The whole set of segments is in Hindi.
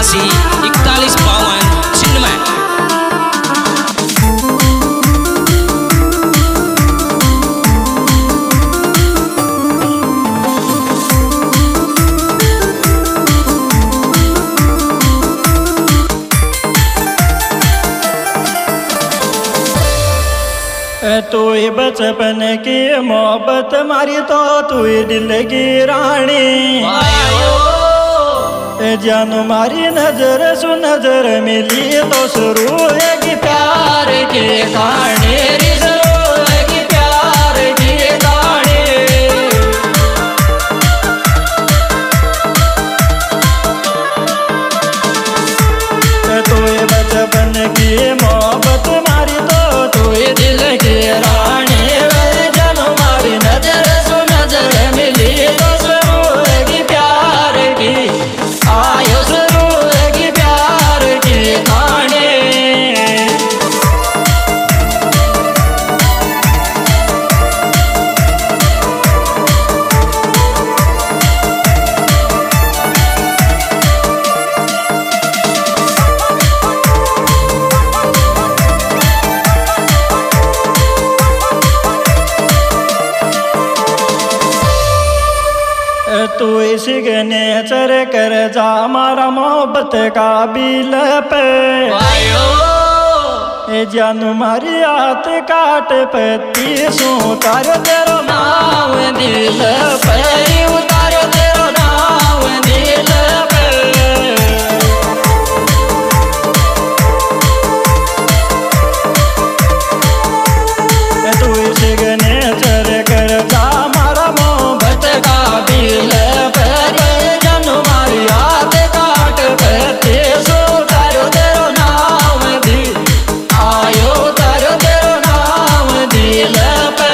8141 चिन्मय। तू बचपन की मोहब्बत मारी तो तू दिल की रानी, जानू मारी नजर सु नजर मिली तो शुरू होगी प्यार की कहानी, शुरू होगी प्यार की कहानी। तू बचपन की मोहब्बत मारी तो तू दिल की रानी, जानू मारी नजर सु नजर मिली तो शुरू होगी प्यार की, आयो शुरू होगी प्यार की कहानी। तू इस नेचर कर जा मारा मोहब्बत का बिल पे, जानू मारी हाथ काट पत्ती सू उतारो तेरो नाम दिल पे, उतारो तेरो नाम दिल पे। तू इस नेचर कर जा मारा मोहब्बत का बिल पे, जानू मारी हाथ काट पत्ती सू उतारो तेरो नाम दिल, आयो तारो तेरो नाम दिल पे।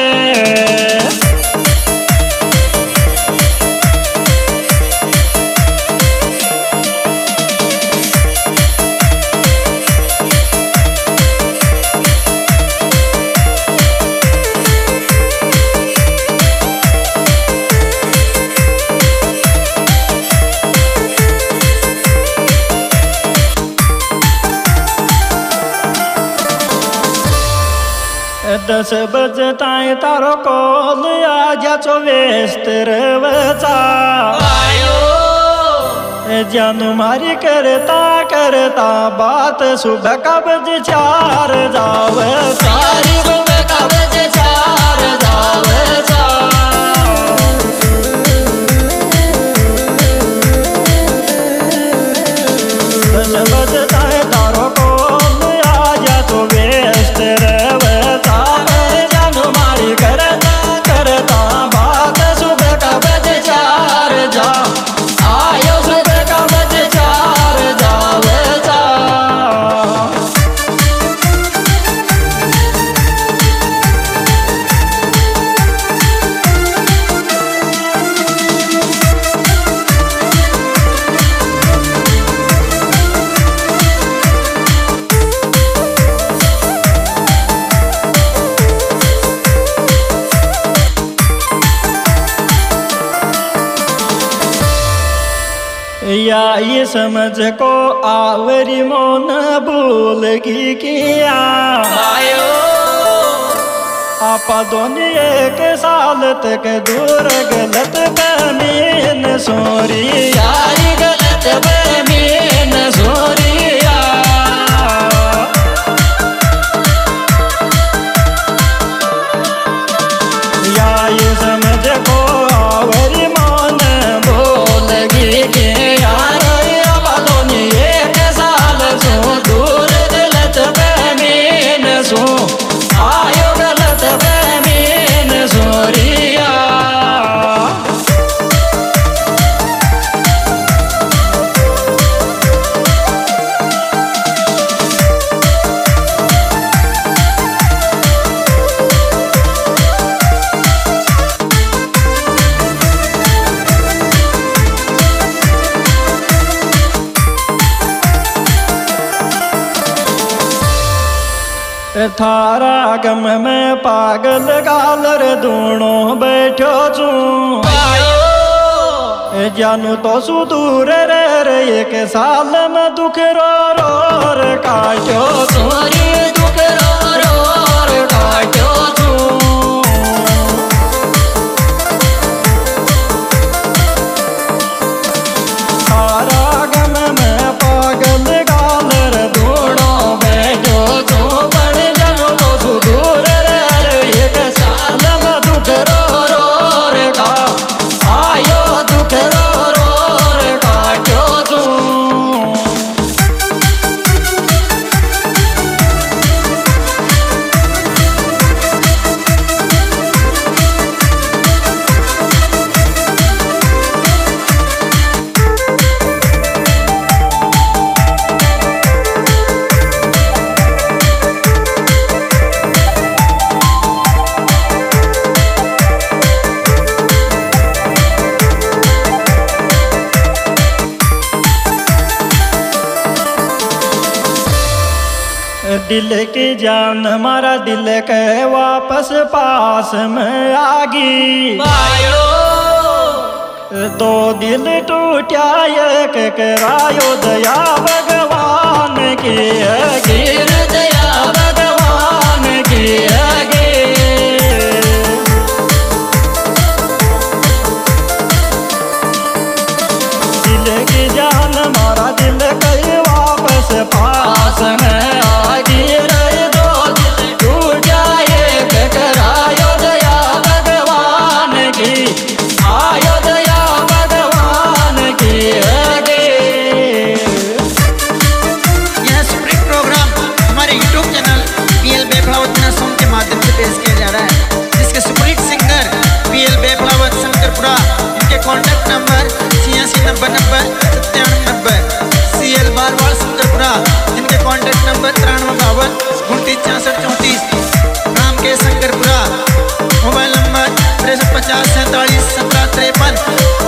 दस बजे ताई तारो कॉल आजा चो व्यस्त रवचा, जानू मारी करता करता बात सुबह का बजे 4 जावे, सारी सुबह का बजे 4 जावे। दस बजे ताई तारो कॉल आजा तो व्यस्त रवचा, जानू मारी करता करता बात सुबह का बजे 4 जा, आयो सुबह का बजे 4 जावे जा। या ये समझ को आवरी मोन भूल की किया, आपा दोनों 1 साल तक दूर गलत बहमीन सोरी, यारी गलत बहमीन सोरिया। या ये समझ को आवरी मोन भूल की आयो गलत बहमीन सोरिया। थारा गम में पागल गालर दूणों बैठो छू, जानू तो सुदूर रे एक साल में दुख रो रो काट्यो सोरी दुख रो काट्यो तू सारा गम में पागल गालर धूड़ो बैठो तू पण जानू तो सुदूर रे एक साल में दुख रो का आयो दुख रो काट्यो तू दिल की जान हमारा दिल के वापस पास में आगी आयो दो दिल टूटा एक करायो दया भगवान की गिर दया भगवान की आगे दिल की जान हमारा दिल के वापस पास में आगी रे दो दिल टूट जाए करायो दया भगवान की आयो दया भगवान की आगे यह स्प्रिंग प्रोग्राम हमारे YouTube चैनल PL बेफलावत सॉन्ग के माध्यम से पेश किया जा रहा है, जिसके सुपरहिट सिंगर PL बेफलावत शंकरपुरा, इनके contact number 869090 CL Barwal Shankarpura, इनके कॉन्टैक्ट नंबर 9352 नाम के शंकरपुरा, मोबाइल नंबर 6350 47 1753।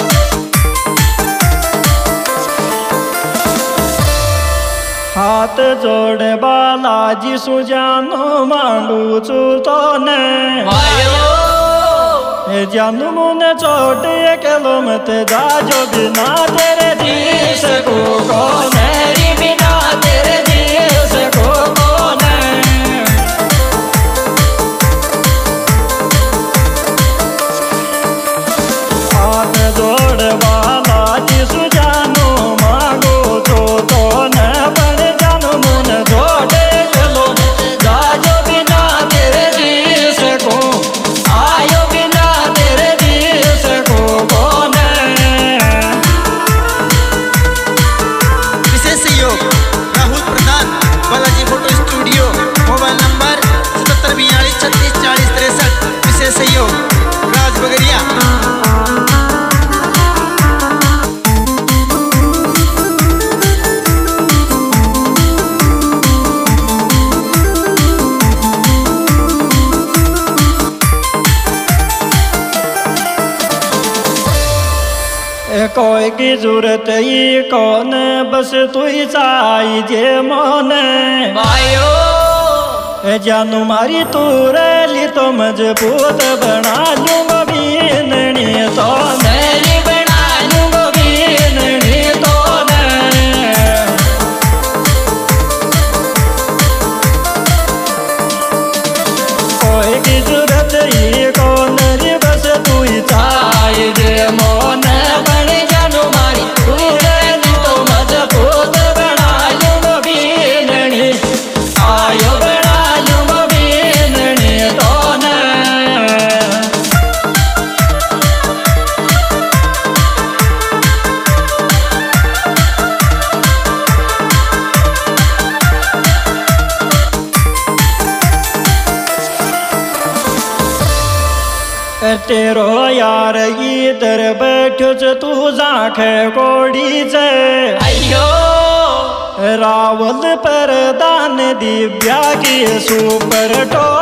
हाथ जोड़ बालाजी सुजानो मांगू चू तो ने आयो जानू मुने चोट अकेलो मत जाजो बिना तेरे देश को कौन मेरी बिना तेरे देश को कौन हाथ जोड़ बालाजी सुजानो मांगो तो न पर जानू मुन जोड़े चलो जाजो बिना तेरे देश को आयो बिना तेरे देश को कौन विशेष सहयोग Rahul Pradhan, Balaji photo studio, mobile number 7742 36 40 63। विशेष सहयोग राज बगरिया। कोई की जरूरत ही कौन बस तू ही चाहिए मोन आयो जानू मारी तू रली तो मजबूत बना लूंगा बीननी तो मेरी बना लूंगा बीननी तो कोई की जरूरत ही कौन रे बस तू ही चाहिए मोन बने जानू मारी तू रली तो मजबूत बना लूंगा बीननी आयो बना लूंगा बीननी तो तेरो यार इधर बैठो च तू जाख कोड़ी से अयो रावल प्रधान दिव्या की सुपर टो